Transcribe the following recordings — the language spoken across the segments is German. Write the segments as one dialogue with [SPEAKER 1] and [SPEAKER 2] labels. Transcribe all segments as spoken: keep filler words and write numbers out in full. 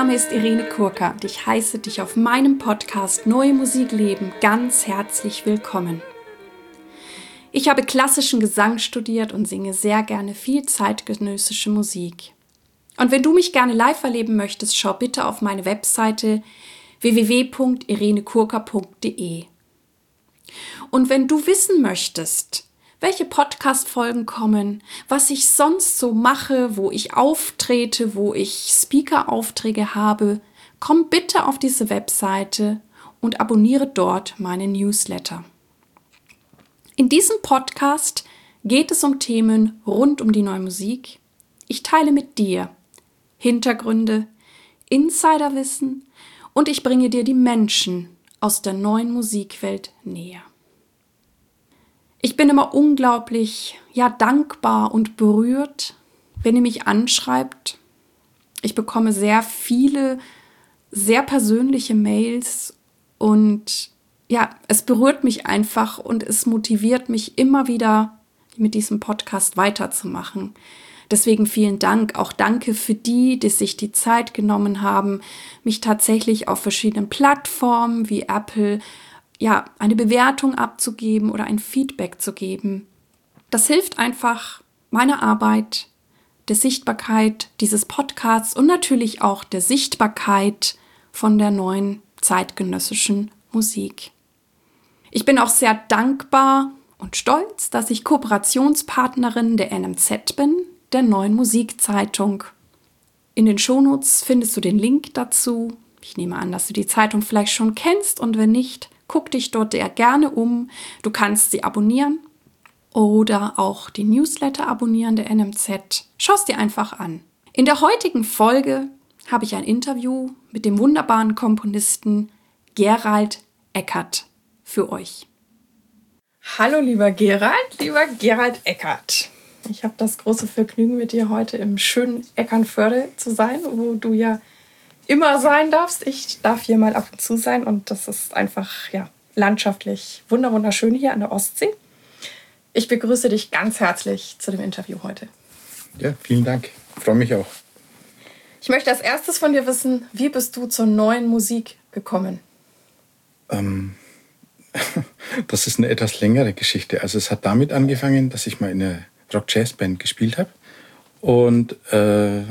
[SPEAKER 1] Name ist Irene Kurka und ich heiße dich auf meinem Podcast Neue Musik leben ganz herzlich willkommen. Ich habe klassischen Gesang studiert und singe sehr gerne viel zeitgenössische Musik. Und wenn du mich gerne live erleben möchtest, schau bitte auf meine Webseite w w w punkt irene kurka punkt d e. Und wenn du wissen möchtest, welche Podcast-Folgen kommen, was ich sonst so mache, wo ich auftrete, wo ich Speaker-Aufträge habe, komm bitte auf diese Webseite und abonniere dort meinen Newsletter. In diesem Podcast geht es um Themen rund um die neue Musik. Ich teile mit dir Hintergründe, Insiderwissen und ich bringe dir die Menschen aus der neuen Musikwelt näher. Ich bin immer unglaublich, ja, dankbar und berührt, wenn ihr mich anschreibt. Ich bekomme sehr viele, sehr persönliche Mails und ja, es berührt mich einfach und es motiviert mich immer wieder, mit diesem Podcast weiterzumachen. Deswegen vielen Dank, auch danke für die, die sich die Zeit genommen haben, mich tatsächlich auf verschiedenen Plattformen wie Apple ja, eine Bewertung abzugeben oder ein Feedback zu geben. Das hilft einfach meiner Arbeit, der Sichtbarkeit dieses Podcasts und natürlich auch der Sichtbarkeit von der neuen zeitgenössischen Musik. Ich bin auch sehr dankbar und stolz, dass ich Kooperationspartnerin der N M Z bin, der neuen Musikzeitung. In den Shownotes findest du den Link dazu. Ich nehme an, dass du die Zeitung vielleicht schon kennst und wenn nicht, guck dich dort sehr gerne um. Du kannst sie abonnieren oder auch die Newsletter abonnieren der N M Z. Schau es dir einfach an. In der heutigen Folge habe ich ein Interview mit dem wunderbaren Komponisten Gerald Eckert für euch.
[SPEAKER 2] Hallo lieber Gerald, lieber Gerald Eckert. Ich habe das große Vergnügen, mit dir heute im schönen Eckernförde zu sein, wo du ja immer sein darfst. Ich darf hier mal ab und zu sein und das ist einfach ja, landschaftlich wunderschön hier an der Ostsee. Ich begrüße dich ganz herzlich zu dem Interview heute.
[SPEAKER 3] Ja, vielen Dank. Ich freue mich auch.
[SPEAKER 2] Ich möchte als erstes von dir wissen, wie bist du zur neuen Musik gekommen?
[SPEAKER 3] Ähm, das ist eine etwas längere Geschichte. Also es hat damit angefangen, dass ich mal in einer Rock-Jazz-Band gespielt habe und äh,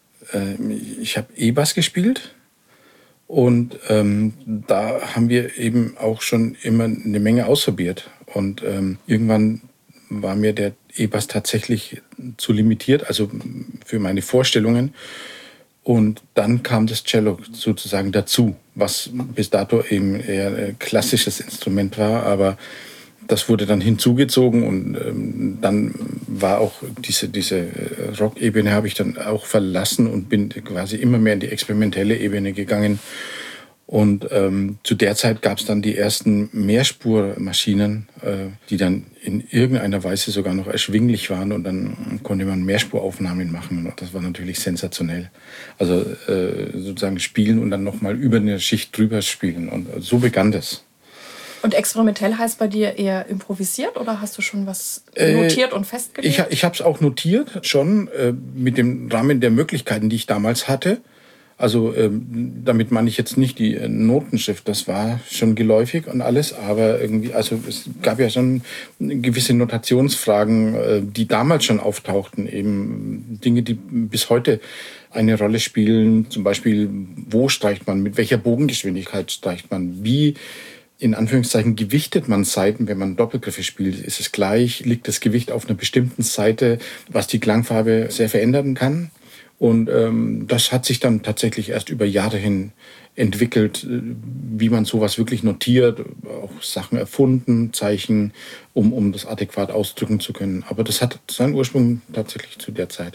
[SPEAKER 3] ich habe E-Bass gespielt und ähm, da haben wir eben auch schon immer eine Menge ausprobiert. Und ähm, irgendwann war mir der E-Bass tatsächlich zu limitiert, also für meine Vorstellungen. Und dann kam das Cello sozusagen dazu, was bis dato eben eher ein klassisches Instrument war, aber das wurde dann hinzugezogen und ähm, dann war auch diese, diese Rock-Ebene habe ich dann auch verlassen und bin quasi immer mehr in die experimentelle Ebene gegangen. Und ähm, zu der Zeit gab es dann die ersten Mehrspurmaschinen, äh, die dann in irgendeiner Weise sogar noch erschwinglich waren und dann konnte man Mehrspuraufnahmen machen und das war natürlich sensationell. Also äh, sozusagen spielen und dann nochmal über eine Schicht drüber spielen und so begann das.
[SPEAKER 2] Und experimentell heißt bei dir eher improvisiert oder hast du schon was notiert äh, und festgelegt?
[SPEAKER 3] Ich, ich habe es auch notiert, schon äh, mit dem Rahmen der Möglichkeiten, die ich damals hatte. Also ähm, damit meine ich jetzt nicht die äh, Notenschrift, das war schon geläufig und alles, aber irgendwie, also es gab ja schon gewisse Notationsfragen, äh, die damals schon auftauchten, eben Dinge, die bis heute eine Rolle spielen, zum Beispiel, wo streicht man, mit welcher Bogengeschwindigkeit streicht man, wie in Anführungszeichen gewichtet man Saiten, wenn man Doppelgriffe spielt. Ist es gleich? Liegt das Gewicht auf einer bestimmten Saite, was die Klangfarbe sehr verändern kann? Und ähm, das hat sich dann tatsächlich erst über Jahre hin entwickelt, wie man sowas wirklich notiert, auch Sachen erfunden, Zeichen, um, um das adäquat ausdrücken zu können. Aber das hat seinen Ursprung tatsächlich zu der Zeit.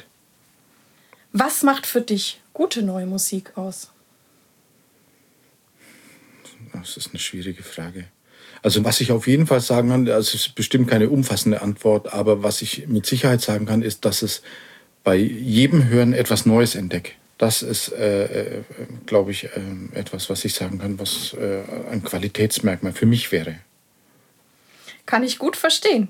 [SPEAKER 2] Was macht für dich gute neue Musik aus?
[SPEAKER 3] Das ist eine schwierige Frage. Also was ich auf jeden Fall sagen kann, also es ist bestimmt keine umfassende Antwort, aber was ich mit Sicherheit sagen kann, ist, dass es bei jedem Hören etwas Neues entdecke. Das ist, äh, äh, glaube ich, äh, etwas, was ich sagen kann, was äh, ein Qualitätsmerkmal für mich wäre.
[SPEAKER 2] Kann ich gut verstehen.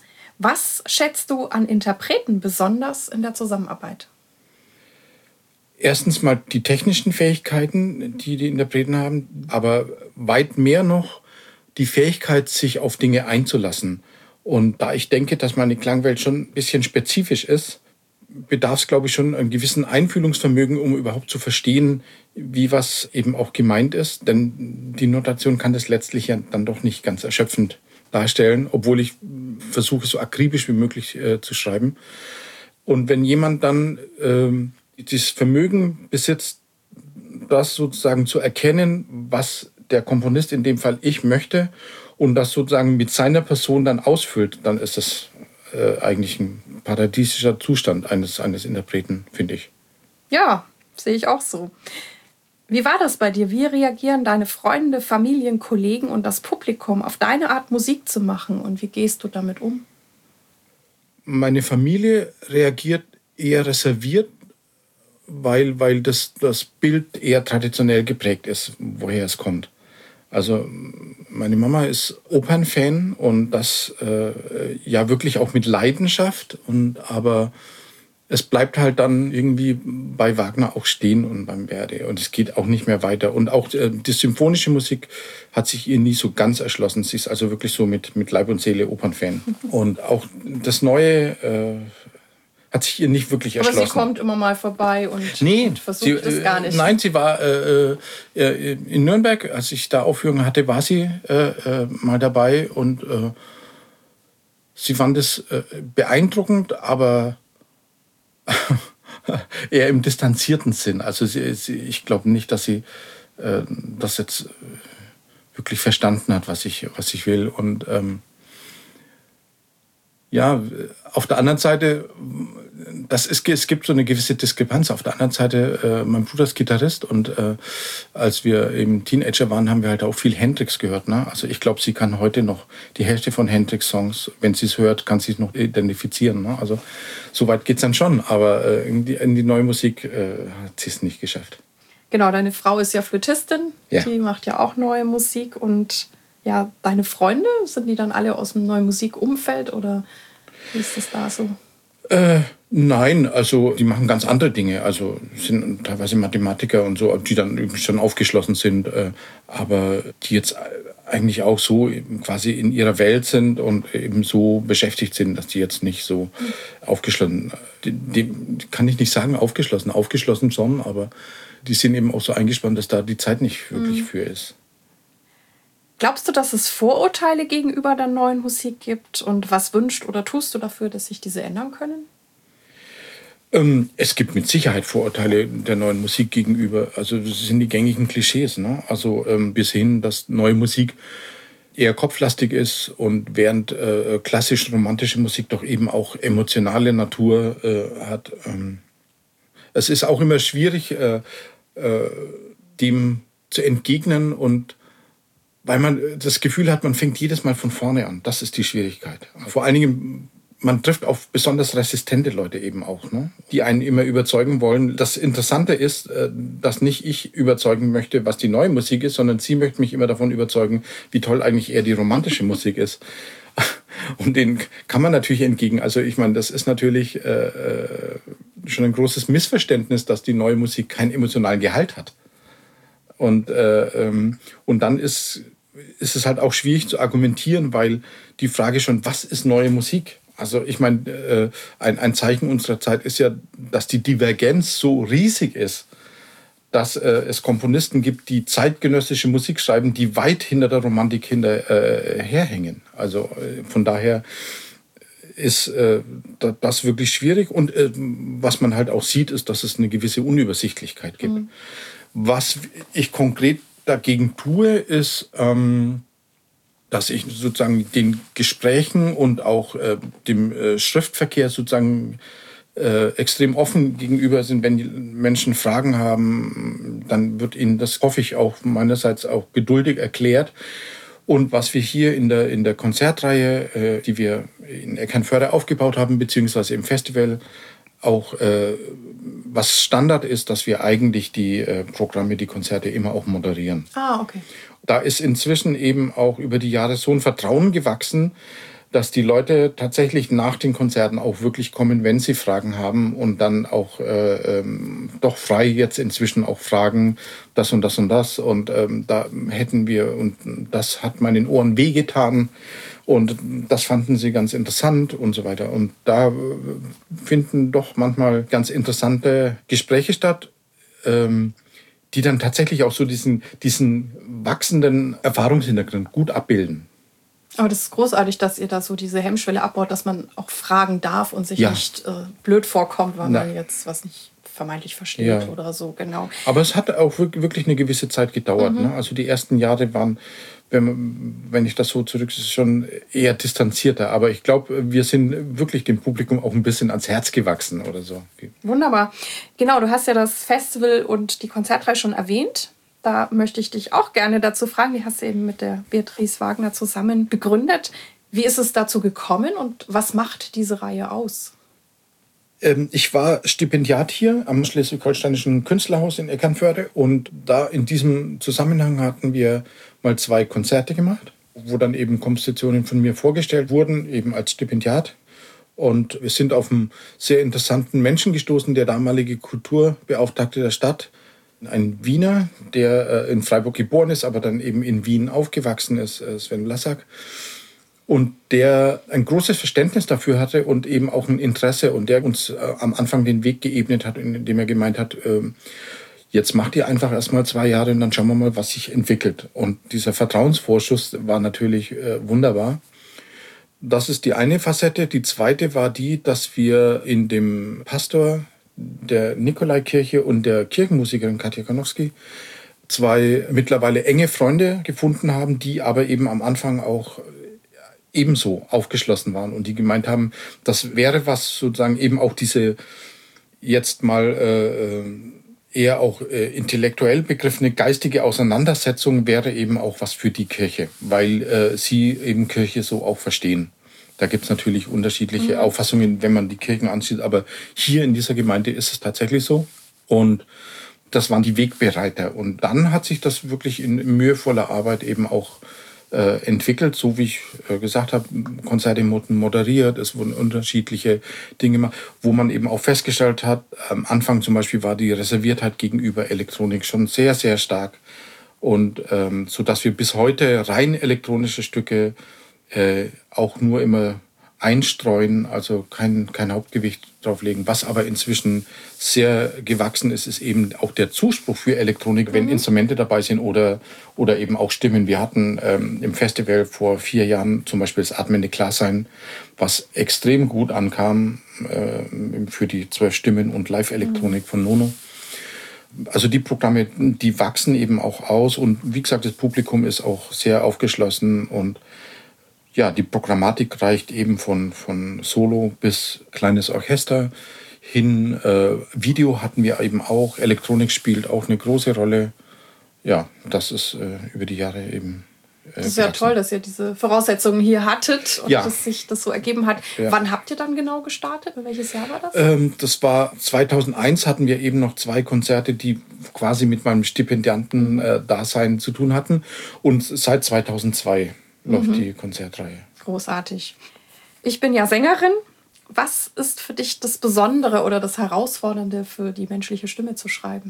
[SPEAKER 2] Was schätzt du an Interpreten besonders in der Zusammenarbeit?
[SPEAKER 3] erstens mal die technischen Fähigkeiten, die die Interpreten haben, aber weit mehr noch die Fähigkeit, sich auf Dinge einzulassen. Und da ich denke, dass meine Klangwelt schon ein bisschen spezifisch ist, bedarf es, glaube ich, schon einen gewissen Einfühlungsvermögen, um überhaupt zu verstehen, wie was eben auch gemeint ist. Denn die Notation kann das letztlich ja dann doch nicht ganz erschöpfend darstellen, obwohl ich versuche, so akribisch wie möglich äh, zu schreiben. Und wenn jemand dann ähm, dieses Vermögen besitzt, das sozusagen zu erkennen, was der Komponist, in dem Fall ich, möchte, und das sozusagen mit seiner Person dann ausfüllt, dann ist das äh, eigentlich ein paradiesischer Zustand eines, eines Interpreten, finde ich.
[SPEAKER 2] Ja, sehe ich auch so. Wie war das bei dir? Wie reagieren deine Freunde, Familien, Kollegen und das Publikum auf deine Art, Musik zu machen? Und wie gehst du damit um?
[SPEAKER 3] Meine Familie reagiert eher reserviert, weil, weil das, das Bild eher traditionell geprägt ist, woher es kommt. Also meine Mama ist Opernfan und das äh, ja wirklich auch mit Leidenschaft. Und, aber es bleibt halt dann irgendwie bei Wagner auch stehen und beim Verdi. Und es geht auch nicht mehr weiter. Und auch äh, die symphonische Musik hat sich ihr nie so ganz erschlossen. Sie ist also wirklich so mit, mit Leib und Seele Opernfan. Mhm. Und auch das Neue äh, hat sich ihr nicht wirklich erschlossen.
[SPEAKER 2] Aber sie kommt immer mal vorbei und,
[SPEAKER 3] nee,
[SPEAKER 2] und versucht
[SPEAKER 3] sie,
[SPEAKER 2] das gar nicht.
[SPEAKER 3] Nein, sie war äh, äh, in Nürnberg, als ich da Aufführungen hatte, war sie äh, äh, mal dabei. Und äh, sie fand es äh, beeindruckend, aber eher im distanzierten Sinn. Also sie, sie, ich glaube nicht, dass sie äh, das jetzt wirklich verstanden hat, was ich, was ich will. Und ähm, ja, auf der anderen Seite, das ist, es gibt so eine gewisse Diskrepanz. Auf der anderen Seite, äh, mein Bruder ist Gitarrist und äh, als wir eben Teenager waren, haben wir halt auch viel Hendrix gehört. Ne? Also ich glaube, sie kann heute noch die Hälfte von Hendrix-Songs, wenn sie es hört, kann sie es noch identifizieren. Ne? Also so weit geht es dann schon, aber äh, in, die, in die neue Musik äh, hat sie es nicht geschafft.
[SPEAKER 2] Genau, deine Frau ist ja Flötistin, ja. Die macht ja auch neue Musik. Und ja, deine Freunde, sind die dann alle aus dem neuen Musikumfeld oder wie ist das da so?
[SPEAKER 3] Äh, nein, also die machen ganz andere Dinge. Also sind teilweise Mathematiker und so, die dann schon aufgeschlossen sind, äh, aber die jetzt eigentlich auch so quasi in ihrer Welt sind und eben so beschäftigt sind, dass die jetzt nicht so mhm. aufgeschlossen, die, die kann ich nicht sagen aufgeschlossen, aufgeschlossen schon, aber die sind eben auch so eingespannt, dass da die Zeit nicht wirklich mhm. für ist.
[SPEAKER 2] Glaubst du, dass es Vorurteile gegenüber der neuen Musik gibt? Und was wünschst oder tust du dafür, dass sich diese ändern können?
[SPEAKER 3] Ähm, es gibt mit Sicherheit Vorurteile der neuen Musik gegenüber. Also das sind die gängigen Klischees. Ne? Also ähm, bis hin, dass neue Musik eher kopflastig ist und während äh, klassisch romantische Musik doch eben auch emotionale Natur äh, hat. Ähm, es ist auch immer schwierig, äh, äh, dem zu entgegnen und weil man das Gefühl hat, man fängt jedes Mal von vorne an. Das ist die Schwierigkeit. Vor allen Dingen, man trifft auf besonders resistente Leute eben auch, ne? Die einen immer überzeugen wollen. Das Interessante ist, dass nicht ich überzeugen möchte, was die neue Musik ist, sondern sie möchte mich immer davon überzeugen, wie toll eigentlich eher die romantische Musik ist. Und denen kann man natürlich entgegen. Also ich meine, das ist natürlich äh, schon ein großes Missverständnis, dass die neue Musik keinen emotionalen Gehalt hat. Und, äh, ähm, und dann ist ist es halt auch schwierig zu argumentieren, weil die Frage schon, was ist neue Musik? Also ich meine, äh, ein, ein Zeichen unserer Zeit ist ja, dass die Divergenz so riesig ist, dass äh, es Komponisten gibt, die zeitgenössische Musik schreiben, die weit hinter der Romantik hinterherhängen. Äh, also äh, von daher ist äh, das wirklich schwierig. Und äh, was man halt auch sieht, ist, dass es eine gewisse Unübersichtlichkeit gibt. Mhm. Was ich konkret dagegen tue, ist, ähm, dass ich sozusagen den Gesprächen und auch äh, dem äh, Schriftverkehr sozusagen äh, extrem offen gegenüber sind. Wenn die Menschen Fragen haben, dann wird ihnen das, hoffe ich, auch meinerseits auch geduldig erklärt. Und was wir hier in der, in der Konzertreihe, äh, die wir in Eckernförde aufgebaut haben, beziehungsweise im Festival, auch äh, was Standard ist, dass wir eigentlich die äh, Programme, die Konzerte immer auch moderieren.
[SPEAKER 2] Ah, okay.
[SPEAKER 3] Da ist inzwischen eben auch über die Jahre so ein Vertrauen gewachsen, dass die Leute tatsächlich nach den Konzerten auch wirklich kommen, wenn sie Fragen haben und dann auch äh, ähm, doch frei jetzt inzwischen auch fragen, das und das und das und ähm, da hätten wir und das hat meinen Ohren wehgetan und das fanden sie ganz interessant und so weiter. Und da äh, finden doch manchmal ganz interessante Gespräche statt, ähm, die dann tatsächlich auch so diesen, diesen wachsenden Erfahrungshintergrund gut abbilden.
[SPEAKER 2] Aber das ist großartig, dass ihr da so diese Hemmschwelle abbaut, dass man auch fragen darf und sich
[SPEAKER 3] ja.
[SPEAKER 2] nicht äh, blöd vorkommt, weil
[SPEAKER 3] Na.
[SPEAKER 2] man jetzt was nicht vermeintlich versteht
[SPEAKER 3] ja.
[SPEAKER 2] oder so, genau.
[SPEAKER 3] Aber es hat auch wirklich eine gewisse Zeit gedauert.
[SPEAKER 2] Mhm.
[SPEAKER 3] Ne? Also die ersten Jahre waren, wenn, wenn ich das so zurück, schon eher distanzierter. Aber ich glaube, wir sind wirklich dem Publikum auch ein bisschen ans Herz gewachsen oder so.
[SPEAKER 2] Wunderbar. Genau, du hast ja das Festival und die Konzertreihe schon erwähnt. Da möchte ich dich auch gerne dazu fragen. Die hast du eben mit der Beatrice Wagner zusammen begründet. Wie ist es dazu gekommen und was macht diese Reihe aus?
[SPEAKER 3] Ähm, ich war Stipendiat hier am Schleswig-Holsteinischen Künstlerhaus in Eckernförde. Und da in diesem Zusammenhang hatten wir mal zwei Konzerte gemacht, wo dann eben Kompositionen von mir vorgestellt wurden, eben als Stipendiat. Und wir sind auf einen sehr interessanten Menschen gestoßen, der damalige Kulturbeauftragte der Stadt. Ein Wiener, der in Freiburg geboren ist, aber dann eben in Wien aufgewachsen ist, Sven Lassak. Und der ein großes Verständnis dafür hatte und eben auch ein Interesse und der uns am Anfang den Weg geebnet hat, indem er gemeint hat, jetzt macht ihr einfach erst mal zwei Jahre und dann schauen wir mal, was sich entwickelt. Und dieser Vertrauensvorschuss war natürlich wunderbar. Das ist die eine Facette. Die zweite war die, dass wir in dem Pastor der Nikolaikirche und der Kirchenmusikerin Katja Kanowski zwei mittlerweile enge Freunde gefunden haben, die aber eben am Anfang auch ebenso aufgeschlossen waren und die gemeint haben, das wäre was sozusagen eben auch diese jetzt mal äh, eher auch äh, intellektuell begriffene geistige Auseinandersetzung wäre eben auch was für die Kirche, weil äh, sie eben Kirche so auch verstehen. Da gibt es natürlich unterschiedliche mhm. Auffassungen, wenn man die Kirchen ansieht. Aber hier in dieser Gemeinde ist es tatsächlich so. Und das waren die Wegbereiter. Und dann hat sich das wirklich in mühevoller Arbeit eben auch äh, entwickelt. So wie ich äh, gesagt habe, Konzerte wurden moderiert. Es wurden unterschiedliche Dinge gemacht, wo man eben auch festgestellt hat, am Anfang zum Beispiel war die Reserviertheit gegenüber Elektronik schon sehr, sehr stark. Und ähm, so dass wir bis heute rein elektronische Stücke Äh, auch nur immer einstreuen, also kein, kein Hauptgewicht drauflegen. Was aber inzwischen sehr gewachsen ist, ist eben auch der Zuspruch für Elektronik, wenn mhm. Instrumente dabei sind oder, oder eben auch Stimmen. Wir hatten ähm, im Festival vor vier Jahren zum Beispiel das Atmende Klarsein, was extrem gut ankam äh, für die zwölf Stimmen und Live-Elektronik mhm. von Nono. Also die Programme, die wachsen eben auch aus und wie gesagt, das Publikum ist auch sehr aufgeschlossen und ja, die Programmatik reicht eben von, von Solo bis kleines Orchester hin. Äh, Video hatten wir eben auch. Elektronik spielt auch eine große Rolle. Ja, das ist äh, über die Jahre eben äh,
[SPEAKER 2] Das ist ja toll, dass ihr diese Voraussetzungen hier hattet und
[SPEAKER 3] ja.
[SPEAKER 2] dass sich das so ergeben hat.
[SPEAKER 3] Ja.
[SPEAKER 2] Wann habt ihr dann genau gestartet? Welches Jahr war das?
[SPEAKER 3] Ähm, das war zweitausendeins hatten wir eben noch zwei Konzerte, die quasi mit meinem Stipendianten-Dasein äh, zu tun hatten. Und seit zweitausendzwei läuft mhm. die Konzertreihe.
[SPEAKER 2] Großartig. Ich bin ja Sängerin. Was ist für dich das Besondere oder das Herausfordernde für die menschliche Stimme zu schreiben?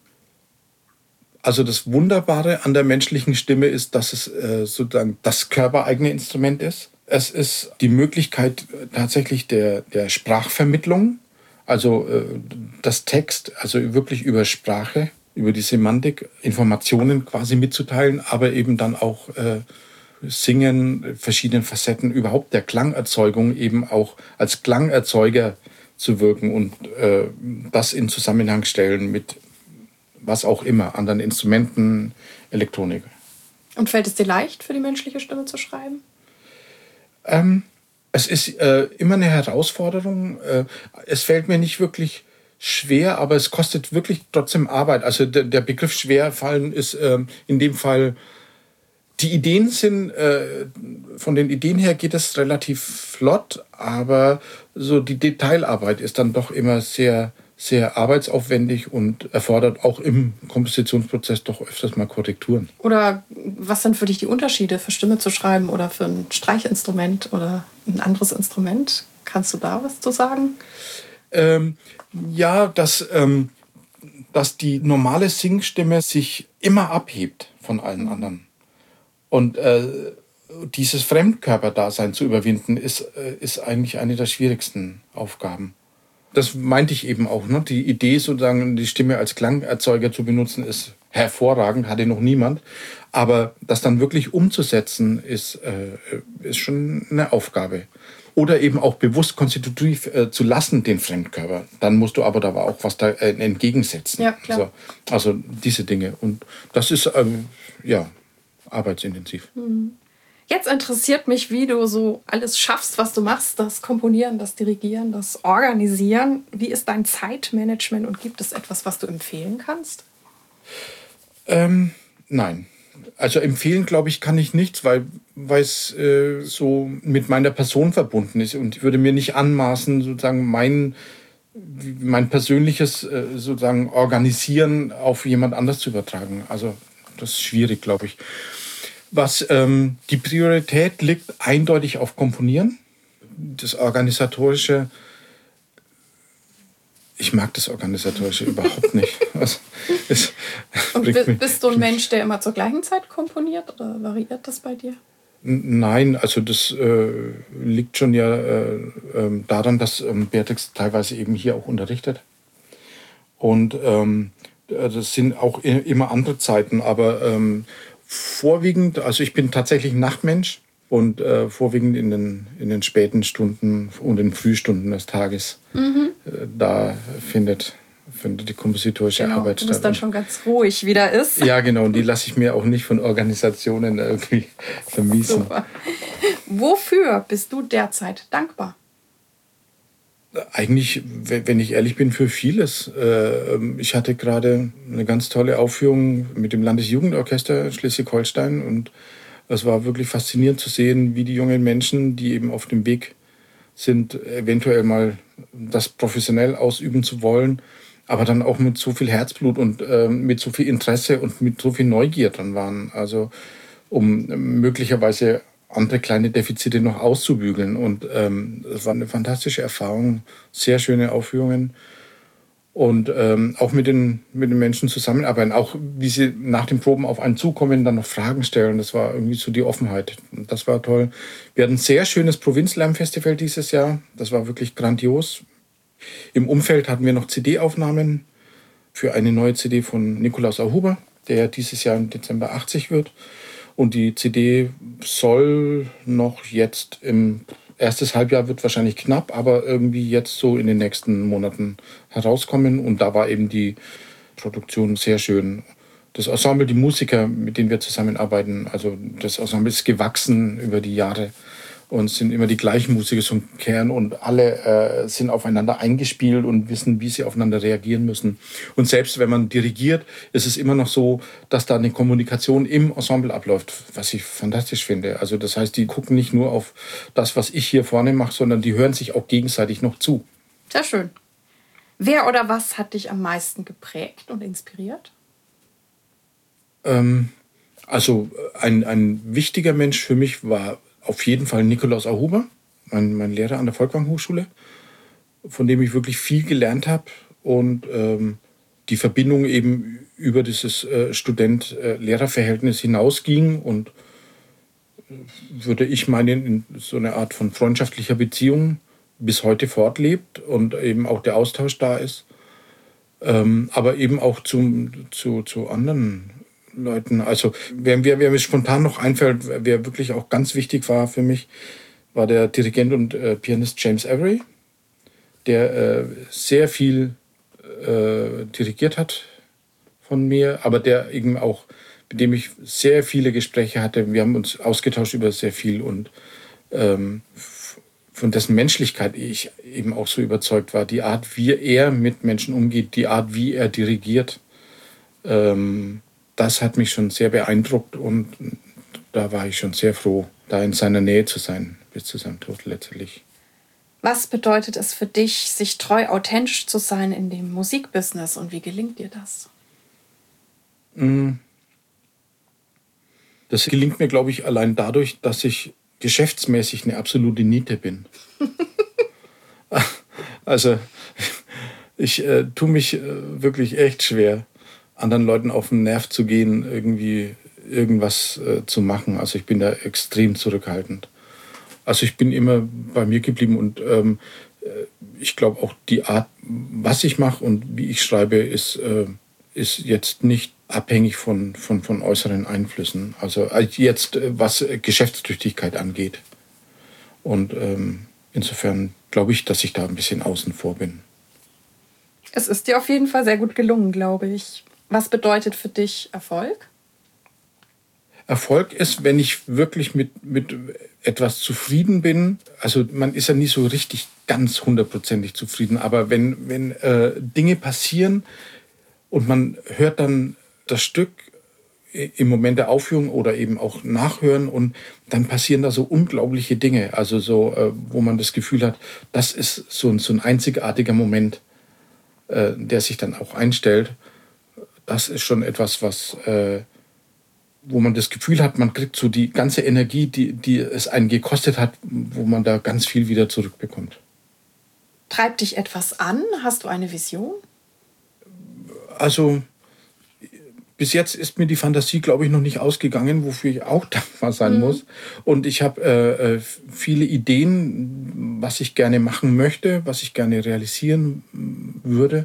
[SPEAKER 3] Also das Wunderbare an der menschlichen Stimme ist, dass es äh, sozusagen das körpereigene Instrument ist. Es ist die Möglichkeit tatsächlich der, der Sprachvermittlung, also äh, das Text, also wirklich über Sprache, über die Semantik, Informationen quasi mitzuteilen, aber eben dann auch äh, Singen, verschiedenen Facetten, überhaupt der Klangerzeugung eben auch als Klangerzeuger zu wirken und äh, das in Zusammenhang stellen mit was auch immer, anderen Instrumenten, Elektronik.
[SPEAKER 2] Und fällt es dir leicht, für die menschliche Stimme zu schreiben?
[SPEAKER 3] Ähm, es ist äh, immer eine Herausforderung. Äh, es fällt mir nicht wirklich schwer, aber es kostet wirklich trotzdem Arbeit. Also der, der Begriff schwer fallen ist äh, in dem Fall. Die Ideen sind, äh, von den Ideen her geht es relativ flott, aber so die Detailarbeit ist dann doch immer sehr, sehr arbeitsaufwendig und erfordert auch im Kompositionsprozess doch öfters mal Korrekturen.
[SPEAKER 2] Oder was sind für dich die Unterschiede, für Stimme zu schreiben oder für ein Streichinstrument oder ein anderes Instrument? Kannst du da was zu sagen?
[SPEAKER 3] Ähm, ja, dass, ähm, dass die normale Singstimme sich immer abhebt von allen anderen. Und äh, dieses Fremdkörperdasein zu überwinden, ist, äh, ist eigentlich eine der schwierigsten Aufgaben. Das meinte ich eben auch. Ne? Die Idee, sozusagen die Stimme als Klangerzeuger zu benutzen, ist hervorragend, hatte noch niemand. Aber das dann wirklich umzusetzen, ist, äh, ist schon eine Aufgabe. Oder eben auch bewusst konstitutiv äh, zu lassen, den Fremdkörper. Dann musst du aber da auch was da äh, entgegensetzen.
[SPEAKER 2] Ja, klar.
[SPEAKER 3] Also, also diese Dinge. Und das ist ähm, ja arbeitsintensiv.
[SPEAKER 2] Mhm. Jetzt interessiert mich, wie du so alles schaffst, was du machst. Das Komponieren, das Dirigieren, das Organisieren. Wie ist dein Zeitmanagement und gibt es etwas, was du empfehlen kannst?
[SPEAKER 3] Ähm, nein. Also empfehlen, glaube ich, kann ich nichts, weil es äh, so mit meiner Person verbunden ist. Und ich würde mir nicht anmaßen, sozusagen mein, mein persönliches äh, sozusagen Organisieren auf jemand anders zu übertragen. Also das ist schwierig, glaube ich. Was ähm, die Priorität liegt eindeutig auf Komponieren. Das Organisatorische, ich mag das Organisatorische überhaupt nicht. Also, es
[SPEAKER 2] Und bist, bist du ein Mensch, der immer zur gleichen Zeit komponiert oder variiert das bei dir?
[SPEAKER 3] Nein, also das äh, liegt schon ja äh, äh, daran, dass ähm, Beatrix teilweise eben hier auch unterrichtet. Und ähm, das sind auch immer andere Zeiten, aber ähm, vorwiegend, also ich bin tatsächlich ein Nachtmensch und äh, vorwiegend in den, in den späten Stunden und in den Frühstunden des Tages. Mhm. Äh, da findet, findet die kompositorische
[SPEAKER 2] genau,
[SPEAKER 3] Arbeit statt.
[SPEAKER 2] Wo es dann schon ganz ruhig wieder ist.
[SPEAKER 3] Ja, genau. Und die lasse ich mir auch nicht von Organisationen irgendwie vermiesen.
[SPEAKER 2] Super. Wofür bist du derzeit dankbar?
[SPEAKER 3] Eigentlich, wenn ich ehrlich bin, für vieles. Ich hatte gerade eine ganz tolle Aufführung mit dem Landesjugendorchester Schleswig-Holstein und es war wirklich faszinierend zu sehen, wie die jungen Menschen, die eben auf dem Weg sind, eventuell mal das professionell ausüben zu wollen, aber dann auch mit so viel Herzblut und mit so viel Interesse und mit so viel Neugier dran waren. Also um möglicherweise andere kleine Defizite noch auszubügeln. Und ähm, es war eine fantastische Erfahrung, sehr schöne Aufführungen. Und ähm, auch mit den, mit den Menschen zusammenarbeiten, auch wie sie nach den Proben auf einen zukommen, dann noch Fragen stellen. Das war irgendwie so die Offenheit. Und das war toll. Wir hatten ein sehr schönes Provinzlärmfestival dieses Jahr. Das war wirklich grandios. Im Umfeld hatten wir noch C D-Aufnahmen für eine neue C D von Nikolaus Ahuber, der dieses Jahr im Dezember achtzig wird. Und die C D soll noch jetzt im erstes Halbjahr wird wahrscheinlich knapp, aber irgendwie jetzt so in den nächsten Monaten herauskommen. Und da war eben die Produktion sehr schön. Das Ensemble, die Musiker, mit denen wir zusammenarbeiten, also das Ensemble ist gewachsen über die Jahre und es sind immer die gleichen Musiker zum Kern und alle äh, sind aufeinander eingespielt und wissen, wie sie aufeinander reagieren müssen. Und selbst wenn man dirigiert, ist es immer noch so, dass da eine Kommunikation im Ensemble abläuft, was ich fantastisch finde. Also das heißt, die gucken nicht nur auf das, was ich hier vorne mache, sondern die hören sich auch gegenseitig noch zu.
[SPEAKER 2] Sehr schön. Wer oder was hat dich am meisten geprägt und inspiriert?
[SPEAKER 3] Ähm, also ein, ein wichtiger Mensch für mich war auf jeden Fall Nikolaus Ahuber, mein, mein Lehrer an der Folkwang-Hochschule, von dem ich wirklich viel gelernt habe und ähm, die Verbindung eben über dieses äh, Student-Lehrer-Verhältnis hinausging und äh, würde ich meinen, in so eine Art von freundschaftlicher Beziehung bis heute fortlebt und eben auch der Austausch da ist, ähm, aber eben auch zum, zu, zu anderen Leuten. Also wer, wer, wer mir spontan noch einfällt, wer wirklich auch ganz wichtig war für mich, war der Dirigent und äh, Pianist James Avery, der äh, sehr viel äh, dirigiert hat von mir, aber der eben auch, mit dem ich sehr viele Gespräche hatte. Wir haben uns ausgetauscht über sehr viel und ähm, von dessen Menschlichkeit ich eben auch so überzeugt war. Die Art, wie er mit Menschen umgeht, die Art, wie er dirigiert, ähm, das hat mich schon sehr beeindruckt und da war ich schon sehr froh, da in seiner Nähe zu sein, bis zu seinem Tod letztlich.
[SPEAKER 2] Was bedeutet es für dich, sich treu authentisch zu sein in dem Musikbusiness und wie gelingt dir das?
[SPEAKER 3] Das gelingt mir, glaube ich, allein dadurch, dass ich geschäftsmäßig eine absolute Niete bin. Also ich äh, tue mich äh, wirklich echt schwer, anderen Leuten auf den Nerv zu gehen, irgendwie irgendwas äh, zu machen. Also ich bin da extrem zurückhaltend. Also ich bin immer bei mir geblieben und ähm, ich glaube auch die Art, was ich mache und wie ich schreibe, ist, äh, ist jetzt nicht abhängig von, von, von äußeren Einflüssen. Also jetzt, was Geschäftstüchtigkeit angeht. Und ähm, insofern glaube ich, dass ich da ein bisschen außen vor bin.
[SPEAKER 2] Es ist dir auf jeden Fall sehr gut gelungen, glaube ich. Was bedeutet für dich Erfolg?
[SPEAKER 3] Erfolg ist, wenn ich wirklich mit, mit etwas zufrieden bin. Also man ist ja nie so richtig ganz hundertprozentig zufrieden. Aber wenn, wenn äh, Dinge passieren und man hört dann das Stück im Moment der Aufführung oder eben auch nachhören und dann passieren da so unglaubliche Dinge. Also so, äh, wo man das Gefühl hat, das ist so ein, so ein einzigartiger Moment, äh, der sich dann auch einstellt. Das ist schon etwas, was... Äh, wo man das Gefühl hat, man kriegt so die ganze Energie, die, die es einen gekostet hat, wo man da ganz viel wieder zurückbekommt.
[SPEAKER 2] Treibt dich etwas an? Hast du eine Vision?
[SPEAKER 3] Also bis jetzt ist mir die Fantasie, glaube ich, noch nicht ausgegangen, wofür ich auch dankbar sein mhm. muss. Und ich habe äh, viele Ideen, was ich gerne machen möchte, was ich gerne realisieren würde.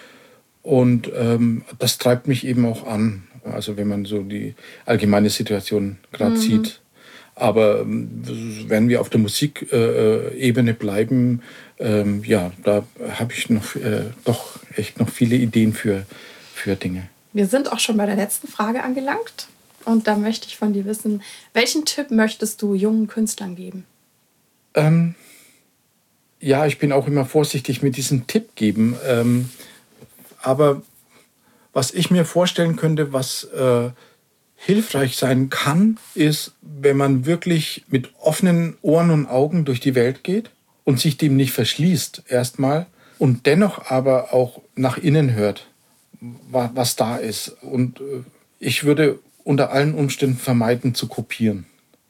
[SPEAKER 3] Und ähm, das treibt mich eben auch an. Also wenn man so die allgemeine Situation gerade mhm. sieht. Aber ähm, wenn wir auf der Musikebene äh, bleiben, ähm, ja, da habe ich noch äh, doch echt noch viele Ideen für, für Dinge.
[SPEAKER 2] Wir sind auch schon bei der letzten Frage angelangt. Und da möchte ich von dir wissen, welchen Tipp möchtest du jungen Künstlern geben?
[SPEAKER 3] Ähm, ja, ich bin auch immer vorsichtig mit diesem Tipp geben. Ähm, aber was ich mir vorstellen könnte, was äh, hilfreich sein kann, ist, wenn man wirklich mit offenen Ohren und Augen durch die Welt geht und sich dem nicht verschließt erstmal und dennoch aber auch nach innen hört, wa- was da ist. Und äh, ich würde unter allen Umständen vermeiden zu kopieren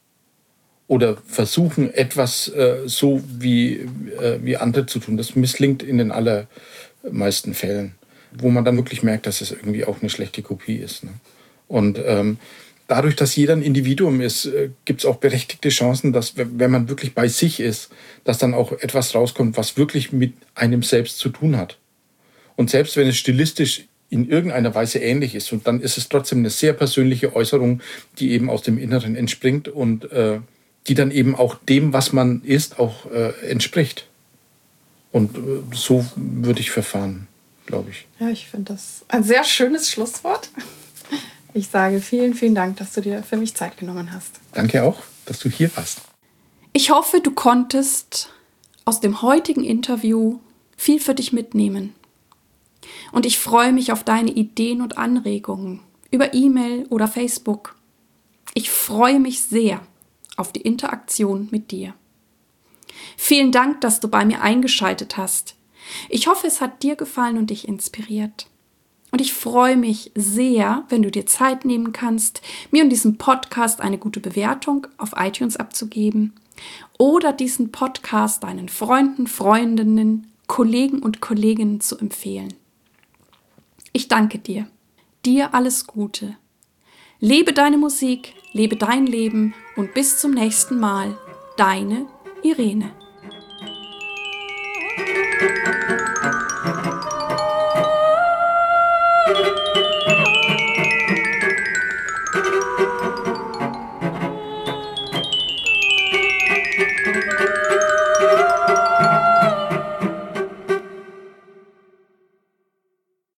[SPEAKER 3] oder versuchen, etwas äh, so wie, äh, wie andere zu tun. Das misslingt in den allermeisten Fällen, wo man dann wirklich merkt, dass es irgendwie auch eine schlechte Kopie ist. Ne? Und ähm, dadurch, dass jeder ein Individuum ist, äh, gibt es auch berechtigte Chancen, dass, wenn man wirklich bei sich ist, dass dann auch etwas rauskommt, was wirklich mit einem selbst zu tun hat. Und selbst wenn es stilistisch in irgendeiner Weise ähnlich ist, und dann ist es trotzdem eine sehr persönliche Äußerung, die eben aus dem Inneren entspringt und äh, die dann eben auch dem, was man ist, auch äh, entspricht. Und äh, so würde ich verfahren, glaube ich.
[SPEAKER 2] Ja, ich finde das ein sehr schönes Schlusswort. Ich sage vielen, vielen Dank, dass du dir für mich Zeit genommen hast.
[SPEAKER 3] Danke auch, dass du hier warst.
[SPEAKER 1] Ich hoffe, du konntest aus dem heutigen Interview viel für dich mitnehmen. Und ich freue mich auf deine Ideen und Anregungen über E-Mail oder Facebook. Ich freue mich sehr auf die Interaktion mit dir. Vielen Dank, dass du bei mir eingeschaltet hast. Ich hoffe, es hat dir gefallen und dich inspiriert. Und ich freue mich sehr, wenn du dir Zeit nehmen kannst, mir und diesem Podcast eine gute Bewertung auf iTunes abzugeben oder diesen Podcast deinen Freunden, Freundinnen, Kollegen und Kolleginnen zu empfehlen. Ich danke dir. Dir alles Gute. Lebe deine Musik, lebe dein Leben und bis zum nächsten Mal. Deine Irene.